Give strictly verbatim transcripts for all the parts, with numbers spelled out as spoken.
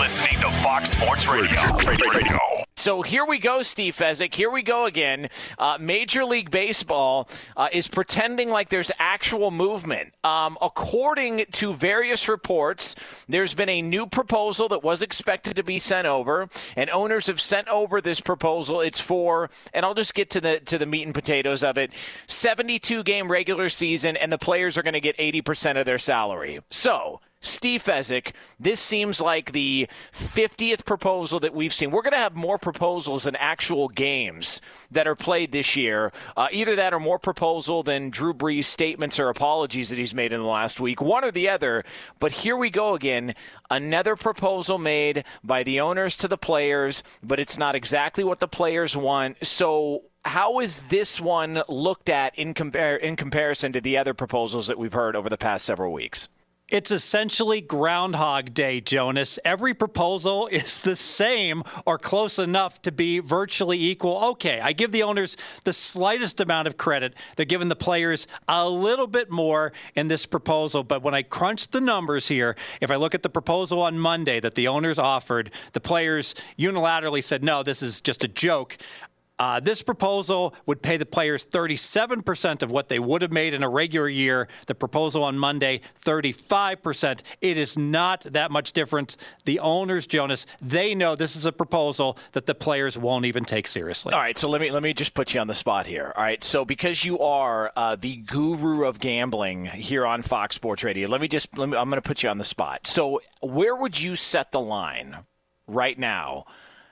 listening to Fox Sports Radio. Radio. Radio. So here we go, Steve Fezzik. Here we go again. Uh, Major League Baseball uh, is pretending like there's actual movement. Um, according to various reports, there's been a new proposal that was expected to be sent over, and owners have sent over this proposal. It's for, and I'll just get to the to the meat and potatoes of it, seventy-two game regular season, and the players are going to get eighty percent of their salary. So, Steve Fezzik, this seems like the fiftieth proposal that we've seen. We're going to have more proposals than actual games that are played this year. Uh, either that or more proposal than Drew Brees' statements or apologies that he's made in the last week. One or the other. But here we go again. Another proposal made by the owners to the players, but it's not exactly what the players want. So how is this one looked at in, compar- in comparison to the other proposals that we've heard over the past several weeks? It's essentially Groundhog Day, Jonas. Every proposal is the same or close enough to be virtually equal. Okay, I give the owners the slightest amount of credit. They're giving the players a little bit more in this proposal. But when I crunch the numbers here, if I look at the proposal on Monday that the owners offered, the players unilaterally said, no, this is just a joke. Uh, this proposal would pay the players thirty-seven percent of what they would have made in a regular year. The proposal on Monday, thirty-five percent. It is not that much different. The owners, Jonas, they know this is a proposal that the players won't even take seriously. All right, so let me let me just put you on the spot here. All right, so because you are uh, the guru of gambling here on Fox Sports Radio, let me just let me, I'm going to put you on the spot. So where would you set the line right now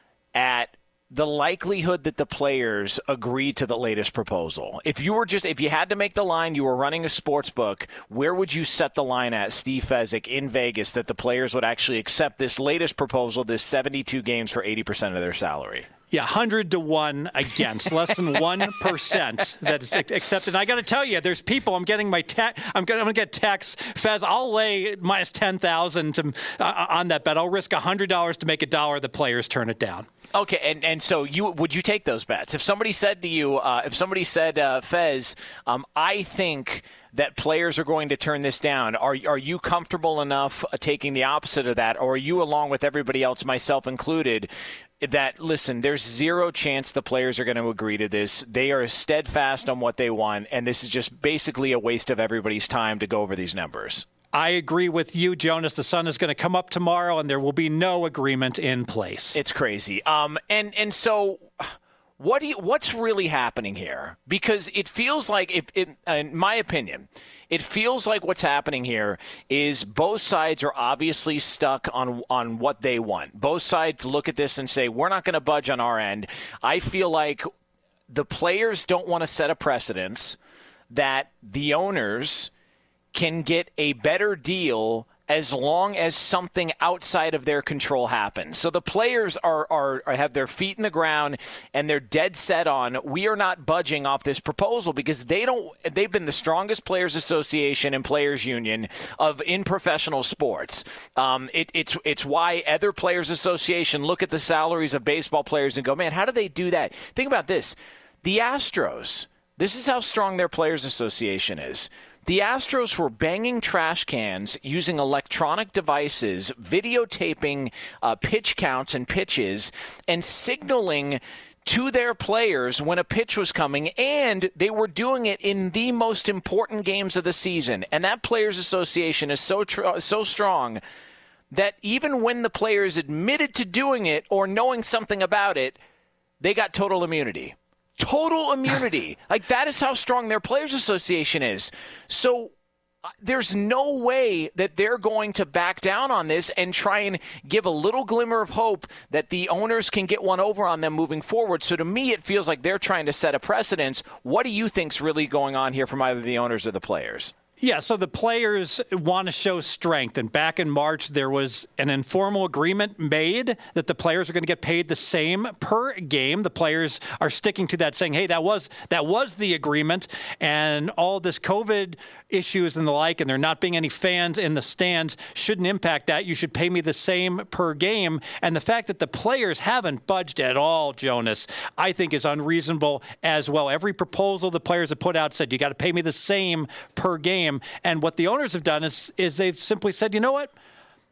at the likelihood that the players agree to the latest proposal? If you were just, if you had to make the line, you were running a sports book, where would you set the line at, Steve Fezzik, in Vegas, that the players would actually accept this latest proposal, this seventy-two games for eighty percent of their salary? Yeah, one hundred to one against, less than one percent that's accepted. And I got to tell you, there's people, I'm getting my te- I'm going to get texts, Fez, I'll lay minus ten thousand to, uh, on that bet. I'll risk one hundred dollars to make a dollar. The players turn it down. Okay, and, and so you would you take those bets? If somebody said to you, uh, if somebody said, uh, Fez, um, I think that players are going to turn this down, are are you comfortable enough uh, taking the opposite of that, or are you, along with everybody else, myself included, that, listen, there's zero chance the players are going to agree to this. They are steadfast on what they want, and this is just basically a waste of everybody's time to go over these numbers? I agree with you, Jonas. The sun is going to come up tomorrow, and there will be no agreement in place. It's crazy. Um, and and so, what do you, what's really happening here? Because it feels like, it, it, in my opinion, it feels like what's happening here is both sides are obviously stuck on on what they want. Both sides look at this and say, we're not going to budge on our end. I feel like the players don't want to set a precedence that the owners can get a better deal as long as something outside of their control happens. So the players are, are, are have their feet in the ground, and they're dead set on, we are not budging off this proposal, because they don't. They've been the strongest players association and players union of in professional sports. Um, it, it's it's why other players association look at the salaries of baseball players and go, man, how do they do that? Think about this: the Astros. This is how strong their players association is. The Astros were banging trash cans using electronic devices, videotaping uh, pitch counts and pitches, and signaling to their players when a pitch was coming, and they were doing it in the most important games of the season. And that Players Association is so tr- so strong that even when the players admitted to doing it or knowing something about it, they got total immunity. Total immunity. Like, that is how strong their Players Association is. So uh, there's no way that they're going to back down on this and try and give a little glimmer of hope that the owners can get one over on them moving forward. So to me, it feels like they're trying to set a precedence. What do you think's really going on here from either the owners or the players? Yeah, so the players want to show strength. And back in March, there was an informal agreement made that the players are going to get paid the same per game. The players are sticking to that, saying, hey, that was that was the agreement. And all this COVID issues and the like, and there not being any fans in the stands shouldn't impact that. You should pay me the same per game. And the fact that the players haven't budged at all, Jonas, I think is unreasonable as well. Every proposal the players have put out said, you got to pay me the same per game. And what the owners have done is is they've simply said, you know what?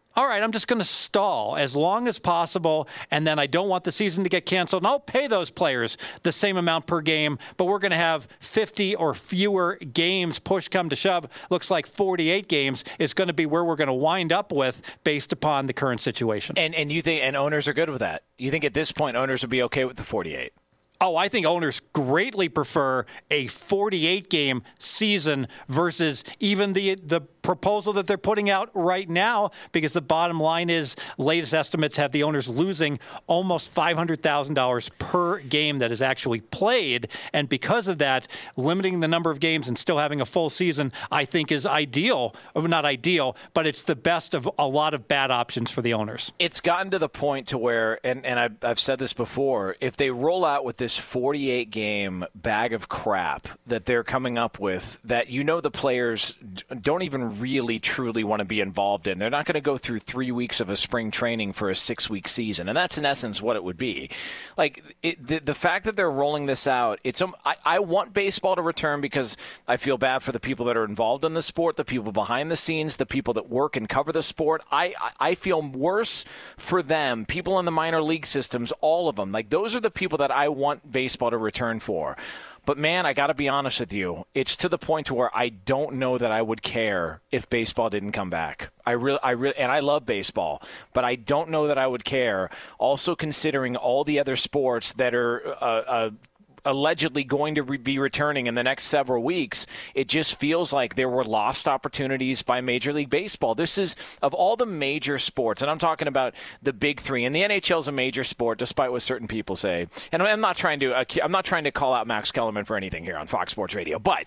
all right, I'm just going to stall as long as possible, and then I don't want the season to get canceled, and I'll pay those players the same amount per game, but we're going to have fifty or fewer games. Push come to shove, looks like forty-eight games is going to be where we're going to wind up with based upon the current situation. And and you think and owners are good with that? You think at this point owners would be okay with the forty-eight? Oh, I think owners greatly prefer a forty-eight game season versus even the the proposal that they're putting out right now, because the bottom line is latest estimates have the owners losing almost five hundred thousand dollars per game that is actually played. And because of that, limiting the number of games and still having a full season, I think is ideal. Not ideal, but it's the best of a lot of bad options for the owners. It's gotten to the point to where, and, and I've, I've said this before, if they roll out with this forty-eight game bag of crap that they're coming up with, that you know the players don't even really truly want to be involved in. They're not going to go through three weeks of a spring training for a six-week season, and that's in essence what it would be. Like it, the the fact that they're rolling this out, it's um, I, I want baseball to return because I feel bad for the people that are involved in the sport, the people behind the scenes, the people that work and cover the sport. I I feel worse for them, people in the minor league systems, all of them. Like those are the people that I want baseball to return for. But, man, I got to be honest with you. It's to the point to where I don't know that I would care if baseball didn't come back. I really, I really, and I love baseball, but I don't know that I would care. Also considering all the other sports that are uh, uh, allegedly going to re- be returning in the next several weeks, it just feels like there were lost opportunities by Major League Baseball. This is, of all the major sports, and I'm talking about the big three, and the N H L is a major sport, despite what certain people say. And I'm not trying to, I'm not trying to call out Max Kellerman for anything here on Fox Sports Radio, but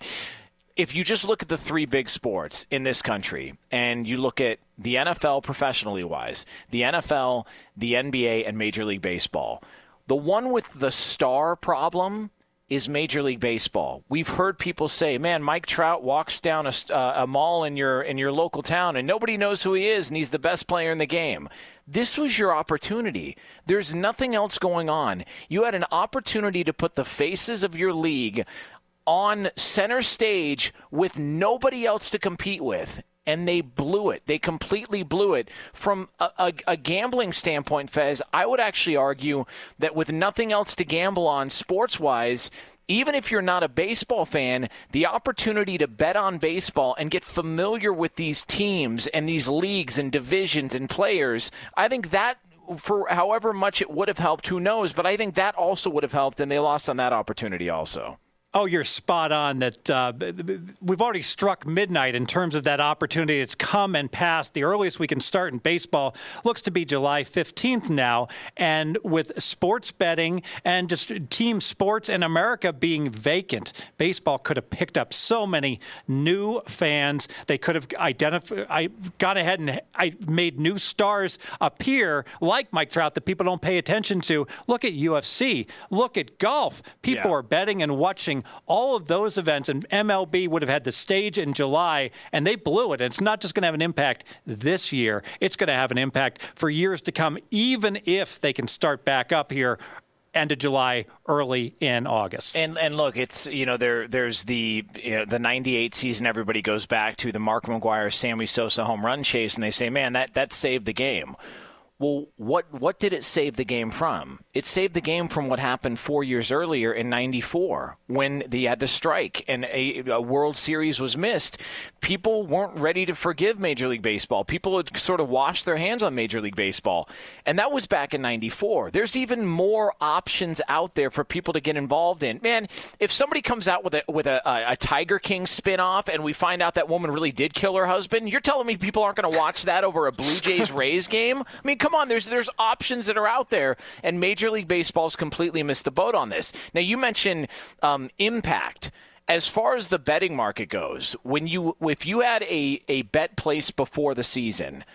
if you just look at the three big sports in this country, and you look at the N F L professionally wise, the N F L, the N B A, and Major League Baseball, the one with the star problem is Major League Baseball. We've heard people say, man, Mike Trout walks down a, uh, a mall in your in your local town and nobody knows who he is and he's the best player in the game. This was your opportunity. There's nothing else going on. You had an opportunity to put the faces of your league on center stage with nobody else to compete with. And they blew it. They completely blew it. From a, a, a gambling standpoint, Fez, I would actually argue that with nothing else to gamble on sports-wise, even if you're not a baseball fan, the opportunity to bet on baseball and get familiar with these teams and these leagues and divisions and players, I think that, for however much it would have helped, who knows, but I think that also would have helped, and they lost on that opportunity also. Oh, you're spot on that uh, we've already struck midnight in terms of that opportunity. It's come and passed. The earliest we can start in baseball looks to be July fifteenth now. And with sports betting and just team sports in America being vacant, baseball could have picked up so many new fans. They could have identified, I gone ahead and I made new stars appear like Mike Trout that people don't pay attention to. Look at U F C. Look at golf. People Yeah. are betting and watching all of those events, and M L B would have had the stage in July, and they blew it. And it's not just going to have an impact this year. It's going to have an impact for years to come, even if they can start back up here end of July, early in August. And and look, it's, you know, there there's the you know, the ninety-eight season everybody goes back to, the Mark McGwire, Sammy Sosa home run chase, and they say, man, that, that saved the game. Well, what what did it save the game from? It saved the game from what happened four years earlier in ninety-four when they had the strike and a, a World Series was missed. People weren't ready to forgive Major League Baseball. People had sort of washed their hands on Major League Baseball. And that was back in ninety-four. There's even more options out there for people to get involved in. Man, if somebody comes out with a with a, a, a Tiger King spinoff and we find out that woman really did kill her husband, you're telling me people aren't going to watch that over a Blue Jays-Rays game? I mean, come on, there's there's options that are out there, and Major League Baseball's completely missed the boat on this. Now, you mentioned um, impact. As far as the betting market goes, when you if you had a, a bet placed before the season,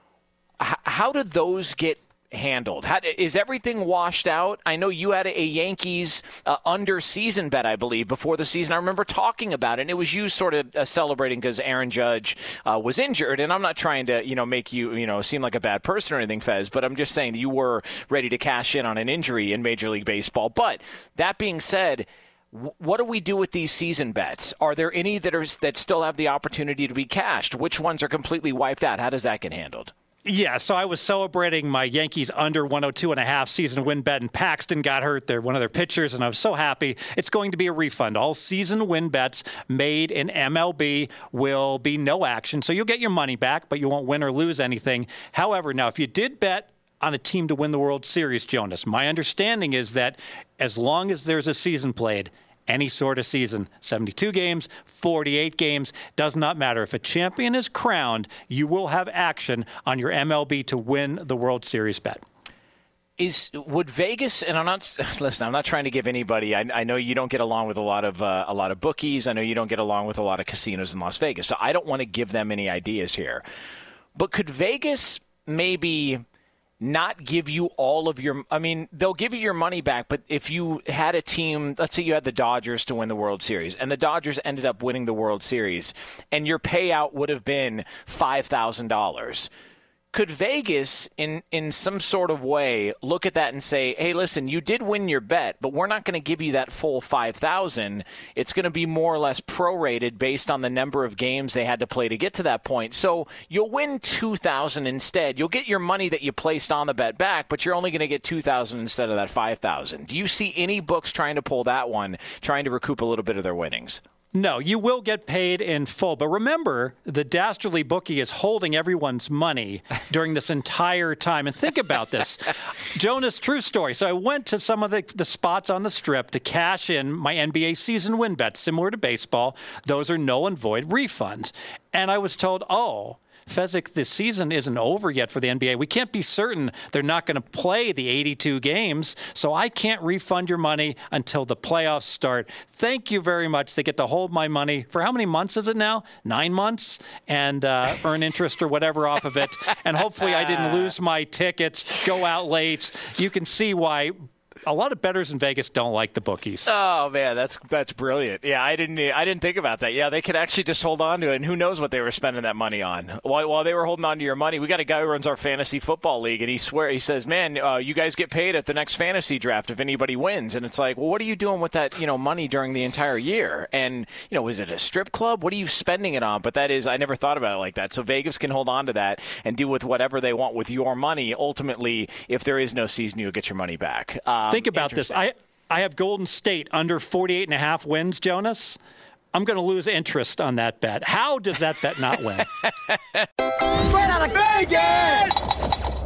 h- how did those get handled? How, is everything washed out? I know you had a, a Yankees uh, under season bet, I believe, before the season. I remember talking about it, and it was you sort of uh, celebrating because Aaron Judge uh, was injured. And I'm not trying to, you know, make you, you know, seem like a bad person or anything, Fez, but I'm just saying that you were ready to cash in on an injury in Major League Baseball. But that being said, what do we do with these season bets? Are there any that are that still have the opportunity to be cashed? Which ones are completely wiped out? How does that get handled? Yeah, so I was celebrating my Yankees under one oh two and a half season win bet, and Paxton got hurt. They're one of their pitchers, and I was so happy. It's going to be a refund. All season win bets made in M L B will be no action, so you'll get your money back, but you won't win or lose anything. However, now if you did bet on a team to win the World Series, Jonas, my understanding is that as long as there's a season played, any sort of season, seventy-two games, forty-eight games, does not matter. If a champion is crowned, you will have action on your M L B to win the World Series bet. Is would Vegas, and I'm not listen, I'm not trying to give anybody. I, I know you don't get along with a lot of uh, a lot of bookies. I know you don't get along with a lot of casinos in Las Vegas, so I don't want to give them any ideas here. But could Vegas maybe not give you all of your, I mean, they'll give you your money back, but if you had a team, let's say you had the Dodgers to win the World Series, and the Dodgers ended up winning the World Series, and your payout would have been five thousand dollars. Could Vegas, in, in some sort of way, look at that and say, hey, listen, you did win your bet, but we're not going to give you that full five thousand dollars. It's going to be more or less prorated based on the number of games they had to play to get to that point. So you'll win two thousand dollars instead. You'll get your money that you placed on the bet back, but you're only going to get two thousand dollars instead of that five thousand dollars. Do you see any books trying to pull that one, trying to recoup a little bit of their winnings? No, you will get paid in full. But remember, the Dastardly bookie is holding everyone's money during this entire time. And think about this. Jonas, true story. So I went to some of the, the spots on the Strip to cash in my N B A season win bets, similar to baseball. Those are null and void refunds. And I was told, oh, Fezzik, this season isn't over yet for the N B A. We can't be certain they're not going to play the eighty-two games, so I can't refund your money until the playoffs start. Thank you very much. They get to hold my money for how many months is it now? Nine months? And uh, earn interest or whatever off of it. And hopefully I didn't lose my tickets, go out late. You can see why a lot of bettors in Vegas don't like the bookies. Oh man, that's that's brilliant. Yeah, I didn't I didn't think about that. Yeah, they could actually just hold on to it, and who knows what they were spending that money on. While while they were holding on to your money, we got a guy who runs our fantasy football league, and he swear he says, "Man, uh, you guys get paid at the next fantasy draft if anybody wins." And it's like, well, what are you doing with that, you know, money during the entire year? And you know, is it a strip club? What are you spending it on? But that is, I never thought about it like that. So Vegas can hold on to that and do with whatever they want with your money. Ultimately, if there is no season, you'll get your money back. Um, Think about this. I I have Golden State under forty-eight and a half wins, Jonas. I'm going to lose interest on that bet. How does that bet not win? Straight out of Vegas!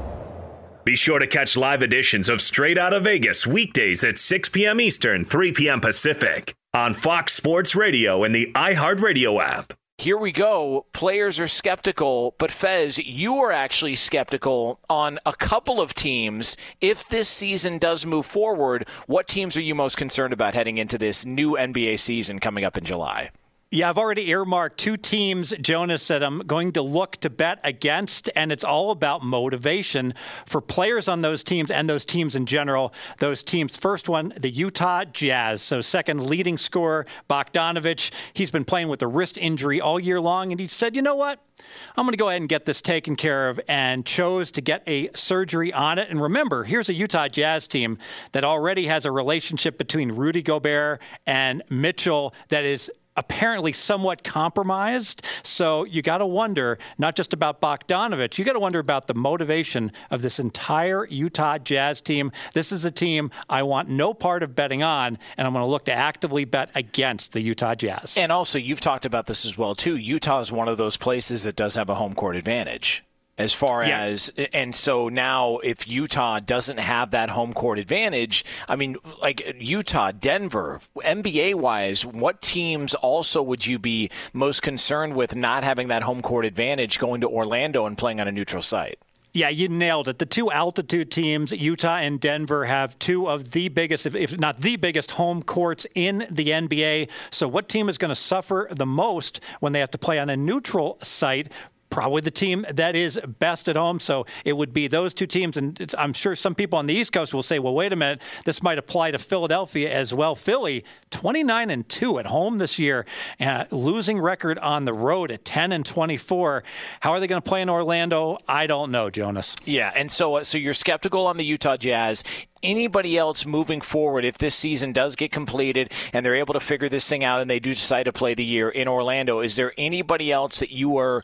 Be sure to catch live editions of Straight Out of Vegas weekdays at six p.m. Eastern, three p.m. Pacific on Fox Sports Radio and the iHeartRadio app. Here we go. Players are skeptical, but Fez, you are actually skeptical on a couple of teams. If this season does move forward, what teams are you most concerned about heading into this new N B A season coming up in July? Yeah, I've already earmarked two teams, Jonas, that I'm going to look to bet against, and it's all about motivation for players on those teams and those teams in general. Those teams, first one, the Utah Jazz. So second leading scorer, Bogdanović. He's been playing with a wrist injury all year long, and he said, you know what? I'm going to go ahead and get this taken care of, and chose to get a surgery on it. And remember, here's a Utah Jazz team that already has a relationship between Rudy Gobert and Mitchell that is apparently somewhat compromised. So you got to wonder, not just about Bogdanović, you got to wonder about the motivation of this entire Utah Jazz team. This is a team I want no part of betting on, and I'm going to look to actively bet against the Utah Jazz. And also, you've talked about this as well, too. Utah is one of those places that does have a home court advantage. As far yeah. as, and so now if Utah doesn't have that home court advantage, I mean, like Utah, Denver, N B A-wise, what teams also would you be most concerned with not having that home court advantage going to Orlando and playing on a neutral site? Yeah, you nailed it. The two altitude teams, Utah and Denver, have two of the biggest, if not the biggest, home courts in the N B A. So what team is going to suffer the most when they have to play on a neutral site? Probably the team that is best at home. So it would be those two teams. And it's, I'm sure some people on the East Coast will say, well, wait a minute, this might apply to Philadelphia as well. Philly, twenty-nine and two at home this year, uh, losing record on the road at ten and twenty-four. How are they going to play in Orlando? I don't know, Jonas. Yeah, and so, so you're skeptical on the Utah Jazz. Anybody else moving forward, if this season does get completed and they're able to figure this thing out and they do decide to play the year in Orlando, is there anybody else that you are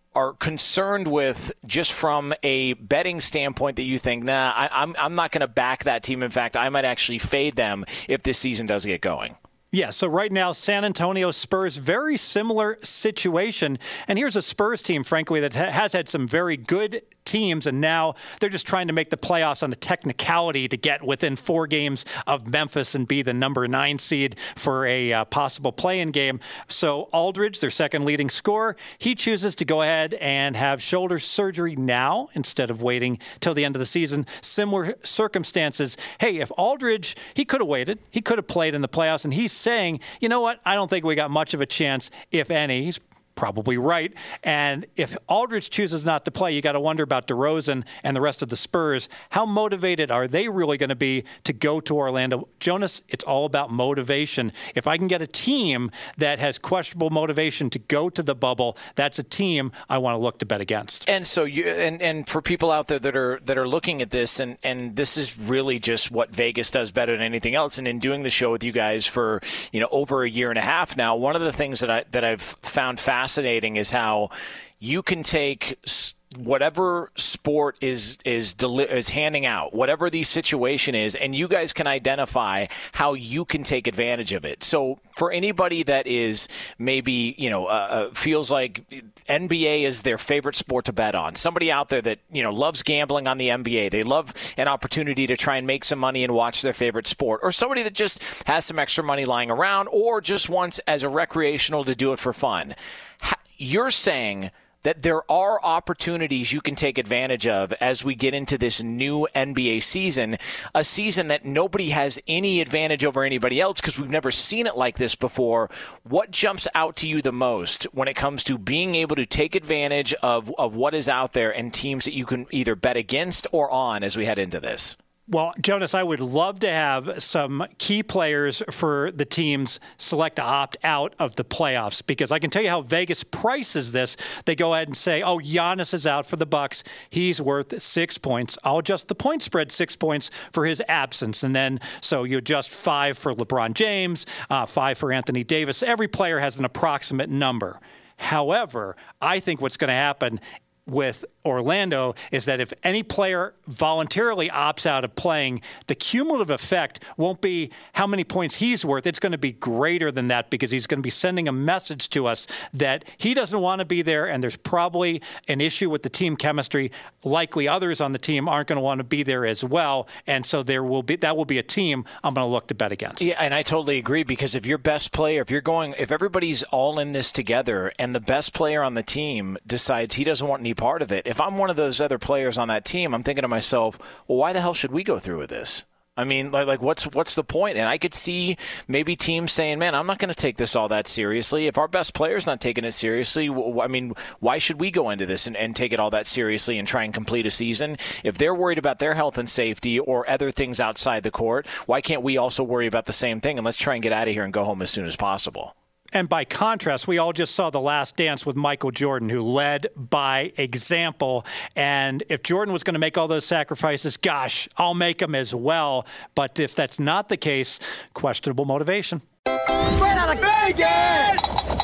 are concerned with just from a betting standpoint that you think, nah, I, I'm I'm not going to back that team. In fact, I might actually fade them if this season does get going? Yeah, so right now, San Antonio Spurs, very similar situation. And here's a Spurs team, frankly, that ha- has had some very good teams, and now they're just trying to make the playoffs on a technicality to get within four games of Memphis and be the number nine seed for a uh, possible play-in game. So Aldridge, their second leading scorer, he chooses to go ahead and have shoulder surgery now instead of waiting till the end of the season. Similar circumstances. Hey, if Aldridge, he could have waited. He could have played in the playoffs, and he's saying, you know what, I don't think we got much of a chance, if any. He's probably right. And if Aldridge chooses not to play, you got to wonder about DeRozan and the rest of the Spurs. How motivated are they really going to be to go to Orlando? Jonas, it's all about motivation. If I can get a team that has questionable motivation to go to the bubble, that's a team I want to look to bet against. And so you and, and for people out there that are that are looking at this, and, and this is really just what Vegas does better than anything else. And in doing the show with you guys for, you know, over a year and a half now, one of the things that I that I've found fascinating Fascinating is how you can take whatever sport is is deli- is handing out, whatever the situation is, and you guys can identify how you can take advantage of it. So for anybody that is maybe, you know, uh, feels like N B A is their favorite sport to bet on, somebody out there that, you know, loves gambling on the N B A, they love an opportunity to try and make some money and watch their favorite sport, or somebody that just has some extra money lying around or just wants as a recreational to do it for fun. You're saying that there are opportunities you can take advantage of as we get into this new N B A season, a season that nobody has any advantage over anybody else because we've never seen it like this before. What jumps out to you the most when it comes to being able to take advantage of, of what is out there and teams that you can either bet against or on as we head into this? Well, Jonas, I would love to have some key players for the teams select to opt out of the playoffs, because I can tell you how Vegas prices this. They go ahead and say, oh, Giannis is out for the Bucks. He's worth six points. I'll adjust the point spread six points for his absence. And then so you adjust five for LeBron James, uh, five for Anthony Davis. Every player has an approximate number. However, I think what's going to happen with Orlando is that if any player voluntarily opts out of playing, the cumulative effect won't be how many points he's worth. It's going to be greater than that, because he's going to be sending a message to us that he doesn't want to be there, and there's probably an issue with the team chemistry. Likely others on the team aren't going to want to be there as well, and so there will be that will be a team I'm going to look to bet against. Yeah, and I totally agree, because if your best player, if you're going, if everybody's all in this together and the best player on the team decides he doesn't want any part of it, if I'm one of those other players on that team, I'm thinking to myself, well, why the hell should we go through with this? I mean, like, like what's what's the point? And I could see maybe teams saying, man, I'm not going to take this all that seriously. If our best player's not taking it seriously, I mean, why should we go into this and, and take it all that seriously and try and complete a season? If they're worried about their health and safety or other things outside the court, why can't we also worry about the same thing? And let's try and get out of here and go home as soon as possible. And by contrast, we all just saw The Last Dance with Michael Jordan, who led by example. And if Jordan was going to make all those sacrifices, gosh, I'll make them as well. But if that's not the case, questionable motivation. Straight out of Vegas!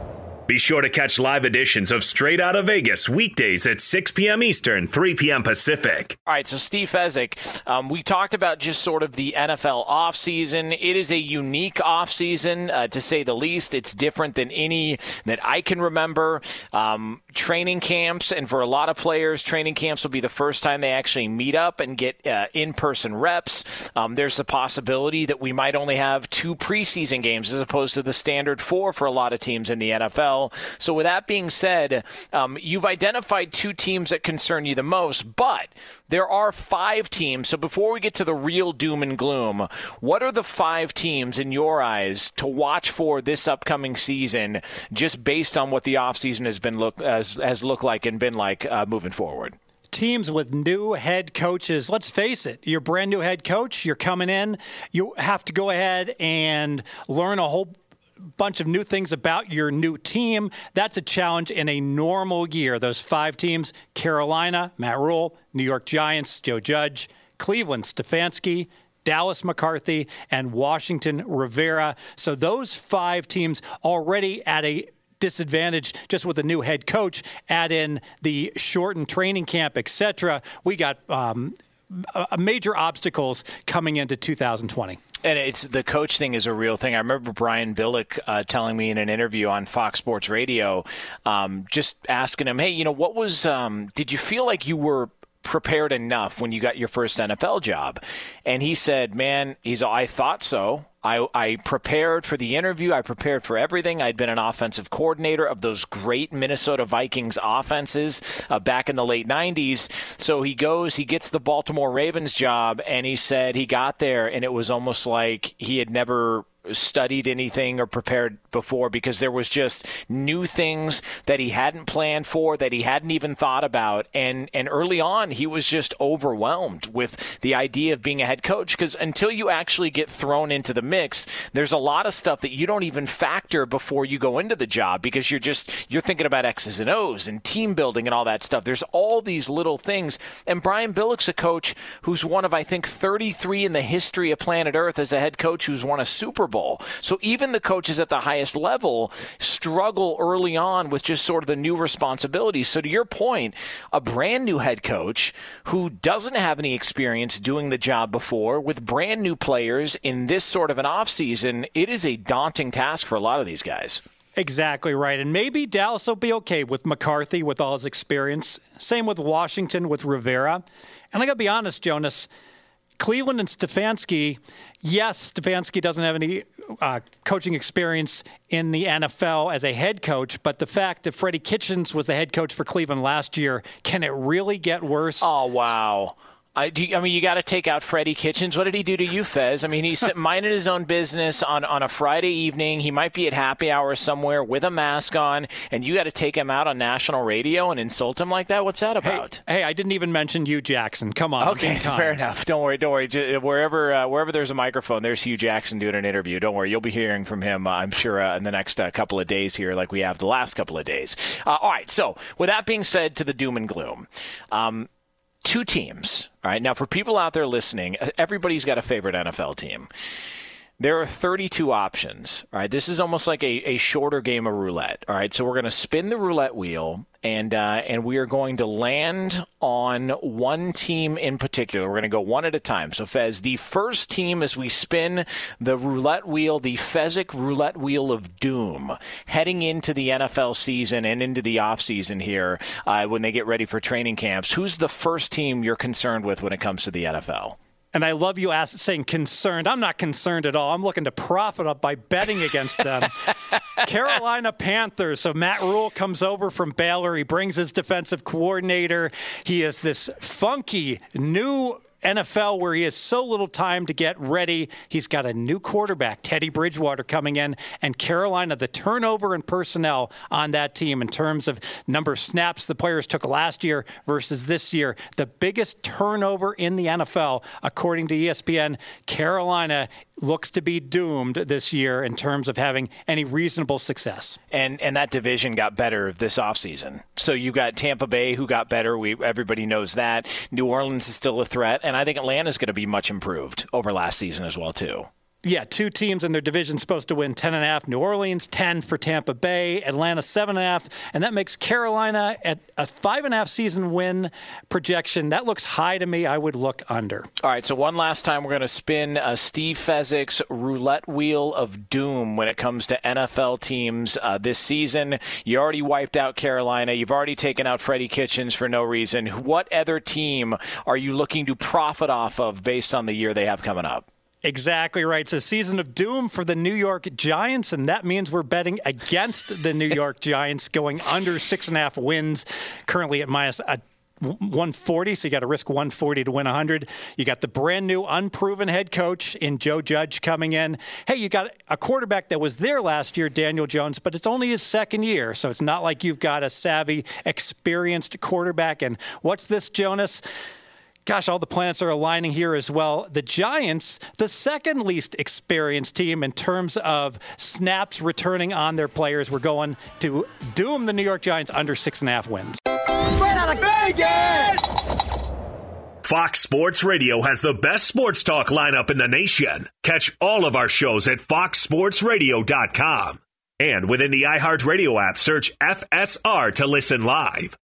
Be sure to catch live editions of Straight Out of Vegas weekdays at six p.m. Eastern, three p.m. Pacific. All right, so Steve Fezzik, um, we talked about just sort of the N F L offseason. It is a unique offseason, uh, to say the least. It's different than any that I can remember. Um, training camps, and for a lot of players, training camps will be the first time they actually meet up and get uh, in-person reps. Um, there's the possibility that we might only have two preseason games as opposed to the standard four for a lot of teams in the N F L. So with that being said, um, you've identified two teams that concern you the most, but there are five teams. So before we get to the real doom and gloom, what are the five teams in your eyes to watch for this upcoming season, just based on what the offseason has been look has, has looked like and been like uh, moving forward? Teams with new head coaches. Let's face it, you're a brand new head coach. You're coming in. You have to go ahead and learn a whole bunch of new things about your new team. That's a challenge in a normal year. Those five teams: Carolina, Matt Rule; New York Giants, Joe Judge; Cleveland, Stefanski; Dallas, McCarthy; and Washington, Rivera. So those five teams already at a disadvantage just with a new head coach, add in the shortened training camp, et cetera. We got um, a major obstacles coming into two thousand twenty. And it's the coach thing is a real thing. I remember Brian Billick uh, telling me in an interview on Fox Sports Radio, um, just asking him, hey, you know, what was, um, did you feel like you were prepared enough when you got your first N F L job? And he said, man, he's, I thought so. I, I prepared for the interview. I prepared for everything. I'd been an offensive coordinator of those great Minnesota Vikings offenses uh, back in the late nineties. So he goes, he gets the Baltimore Ravens job, and he said he got there, and it was almost like he had never studied anything or prepared before, because there was just new things that he hadn't planned for, that he hadn't even thought about. And and early on, he was just overwhelmed with the idea of being a head coach, because until you actually get thrown into the mix, there's a lot of stuff that you don't even factor before you go into the job, because you're just you're thinking about X's and O's and team building and all that stuff. There's all these little things. And Brian Billick's a coach who's one of, I think, thirty-three in the history of planet Earth as a head coach who's won a Super Bowl. So even the coaches at the highest level struggle early on with just sort of the new responsibilities. So to your point, a brand new head coach who doesn't have any experience doing the job before, with brand new players in this sort of an offseason, it is a daunting task for a lot of these guys. Exactly right. And maybe Dallas will be okay with McCarthy with all his experience. Same with Washington with Rivera. And I got to be honest, Jonas, Cleveland and Stefanski, yes, Stefanski doesn't have any uh, coaching experience in the N F L as a head coach, but the fact that Freddie Kitchens was the head coach for Cleveland last year, can it really get worse? Oh, wow. I, do you, I mean, you got to take out Freddie Kitchens. What did he do to you, Fez? I mean, he's minding his own business on, on a Friday evening. He might be at happy hour somewhere with a mask on, and you got to take him out on national radio and insult him like that? What's that about? Hey, hey I didn't even mention Hugh Jackson. Come on. Okay, fair enough. Don't worry. Don't worry. Just, wherever uh, wherever there's a microphone, there's Hugh Jackson doing an interview. Don't worry. You'll be hearing from him, uh, I'm sure, uh, in the next uh, couple of days here, like we have the last couple of days. Uh, all right. So with that being said, to the doom and gloom, um, two teams. All right, now for people out there listening, everybody's got a favorite N F L team. There are thirty-two options. All right, this is almost like a, a shorter game of roulette. All right, so we're going to spin the roulette wheel, and uh, and we are going to land on one team in particular. We're going to go one at a time. So, Fez, the first team as we spin the roulette wheel, the Fezzik roulette wheel of doom, heading into the N F L season and into the offseason here uh, when they get ready for training camps. Who's the first team you're concerned with when it comes to the N F L? And I love you ask, saying concerned. I'm not concerned at all. I'm looking to profit up by betting against them. Carolina Panthers. So Matt Rule comes over from Baylor. He brings his defensive coordinator. He is this funky new N F L where he has so little time to get ready. He's got a new quarterback, Teddy Bridgewater, coming in. And Carolina, the turnover in personnel on that team in terms of number of snaps the players took last year versus this year, the biggest turnover in the N F L, according to E S P N. Carolina looks to be doomed this year in terms of having any reasonable success. And and that division got better this offseason. So you got Tampa Bay, who got better. We everybody knows that. New Orleans is still a threat. And I think Atlanta's going to be much improved over last season as well, too. Yeah, two teams in their division supposed to win ten and a half. New Orleans, ten for Tampa Bay. Atlanta, seven and a half. And that makes Carolina at a five and a half season win projection. That looks high to me. I would look under. All right, so one last time we're going to spin uh, Steve Fezzik's roulette wheel of doom when it comes to N F L teams uh, this season. You already wiped out Carolina. You've already taken out Freddie Kitchens for no reason. What other team are you looking to profit off of based on the year they have coming up? Exactly right. It's a season of doom for the New York Giants, and that means we're betting against the New York Giants, going under six and a half wins, currently at minus a one forty, so you got to risk one forty to win one hundred. You got the brand new unproven head coach in Joe Judge coming in. Hey, you got a quarterback that was there last year, Daniel Jones, but it's only his second year, so it's not like you've got a savvy, experienced quarterback. And what's this, Jonas? Gosh, all the planets are aligning here as well. The Giants, the second least experienced team in terms of snaps returning on their players. We're going to doom the New York Giants under six and a half wins. Right out of Vegas! Fox Sports Radio has the best sports talk lineup in the nation. Catch all of our shows at fox sports radio dot com. And within the iHeartRadio app, search F S R to listen live.